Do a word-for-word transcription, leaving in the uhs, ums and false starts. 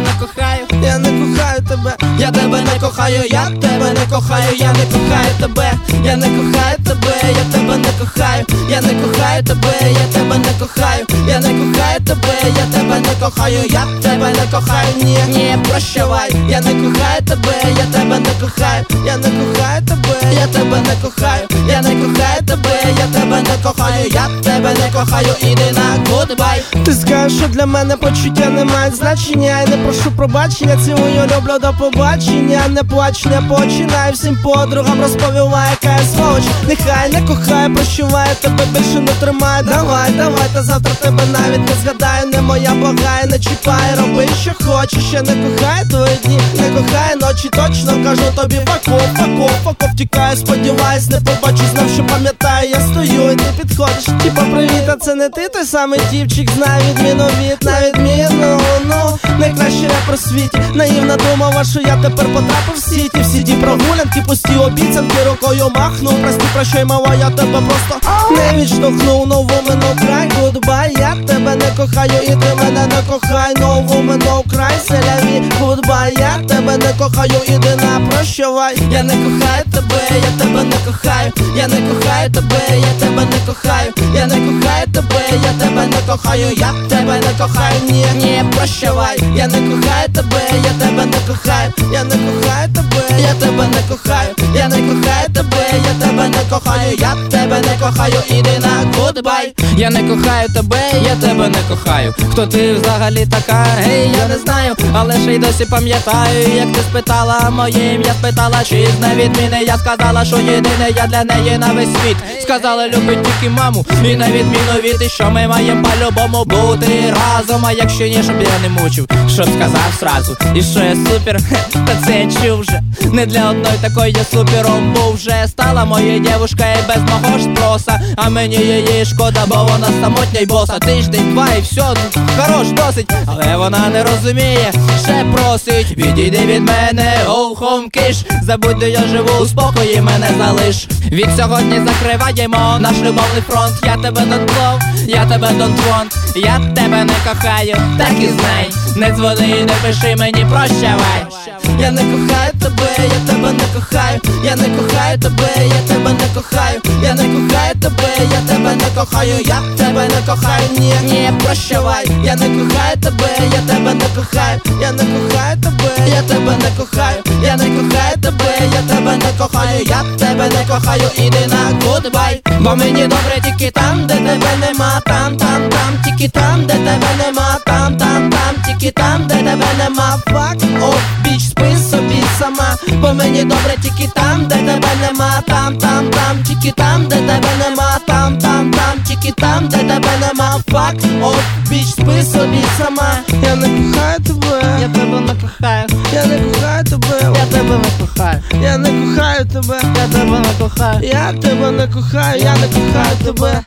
не кохаю, я не кохаю тебе, я тебе не кохаю, я тебе не кохаю, я не кохаю тебе, я не кохаю тебе, я тебе не кохаю, я не кохаю тебе, я тебе не кохаю, я не кохаю тебе, я тебе не кохаю, я тебе не кохаю, ні, ні, прощавай, я не кохаю тебе, я тебе не кохаю, я не кохаю тебе, я тебе не кохаю, я не кохаю тебе, я тебе не кохаю, я тебе не кохаю, іди на гудбай. Ти скажеш, що для мене почуття не мають значення, і не прошу пробачення, цілую, люблю, до побачення. Не плач, не починай, всім подругам розповівай, яка я сволоч. Нехай не кохає, прощуває, тебе більше не тримає. Давай, давай, та завтра тебе навіть не згадаю. Не моя благає, не чіпай, роби, що хочеш. Ще не кохає твої дні, не кохає ночі, точно кажу тобі, факов, факов, факов. Тікаю, сподіваюсь, не побачу, знав, що пам'ятаю, я стою і ти підходиш. Типа привіт, а це не ти, той самий дівчик, знає відміну від, на відміну, ну, найкраще реп у світі. Наївна думала, що я тепер потрапив в сіті. Всі ті прогулянки, пусті обіцянки, рукою махнув. Прости, прощай, мала, я тебе просто не відштовхнув. No woman, no cry, goodbye, я тебе не кохаю, і ти мене не кохай. No woman, no cry, селяві, goodbye, я тебе не кохаю, іди на прощавай. Я не кохаю тебе, я тебе не кохаю, я не кохаю тебе, я тебе не кохаю, я не кохаю тебе, я тебе не кохаю, я тебе не кохаю, ні, ні, прощавай. Я не кохаю тебе, я тебе не кохаю, я не кохаю тебе, я тебе не кохаю, я не кохаю тебе, я тебе не кохаю, я тебе не кохаю, іди на гудбай. Я не кохаю тебе, я тебе не кохаю. Хто ти взагалі така, гей, я не знаю, але ще й досі пам'ятаю, як ти спитала моє ім'я, спитала, чи з невідміни. Я сказала, що єдине я для неї на весь світ. Сказала, любить тільки маму, і на відміну від, і що ми маємо по-любому бути разом. А якщо ні, щоб я не мучив, щоб сказав сразу, і що я супер, та це я чув вже. Не для одної такої я супером був вже. Стала моєю дівушка і без мого ж спроса, а мені її шкода, бо вона самотня й боса. Тиждень, два і все, хорош, досить, але вона не розуміє, ще просить, відійди від мене, go home, киш. Забудь, де я живу, у спокої мене залиш. Від сьогодні закриваємо наш любовний фронт. Я тебе don't love, я тебе don't want, я тебе не кохаю, так і знай. Не дзвони, не пиши мені, прощавай. Я не кохаю тебе, я тебе не кохаю, я не кохаю тебе, я тебе не кохаю, я не кохаю тебе, я тебе не кохаю, я тебе не кохаю, ні, ні, прощавай. Я не кохаю тебе, я тебе не кохаю, я не кохаю тебе, я тебе не кохаю, я не кохаю тебе, я тебе не кохаю, я тебе не кохаю, іди на гудбай. Бо мені добре тільки там, де тебе нема, там, там, там, тільки там, де тебе нема, там, там, там, тільки там, де тебе нема. Fuck off, біч, спи собі сама. Бо мені добре тільки там, де тебе нема, там, там, там, тільки там, де тебе нема, там, там, там, тільки там, де тебе нема. Fuck off, біч, спи собі сама. Я не кохаю тебе, я тебе не кохаю, я не кохаю тебе, я тебе не кохаю, я не кохаю тебе, я тебе не кохаю, я тебе не кохаю, я не кохаю тебе.